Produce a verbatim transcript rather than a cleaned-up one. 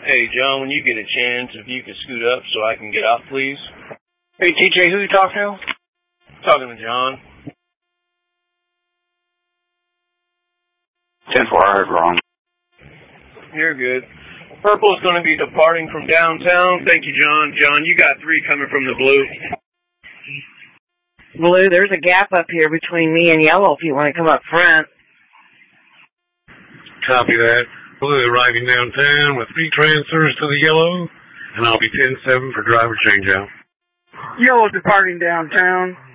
Hey, John, when you get a chance, if you could scoot up so I can get out, please. Hey, T J, who you talking to? Talking to John. ten four, I heard wrong. You're good. Purple's going to be departing from downtown. Thank you, John. John, you got three coming from the blue. Blue, there's a gap up here between me and yellow if you want to come up front. Copy that. Blue arriving downtown with three transfers to the yellow, and I'll be ten seven for driver changeout. Yellow departing downtown.